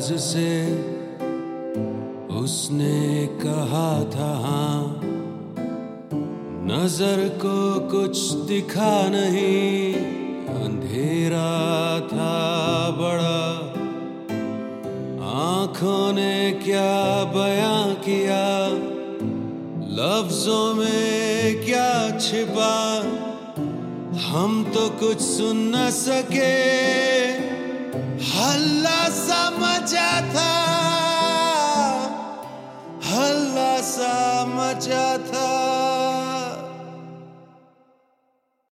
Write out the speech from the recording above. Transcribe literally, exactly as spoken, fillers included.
राज से उसने कहा था हाँ, नजर को कुछ दिखा नहीं, अंधेरा था बड़ा, आंखों ने क्या बयां किया, लफ्जों में क्या छिपा, हम तो कुछ सुन न सके, हल्ला सा मचा था, हल्ला सा मचा था।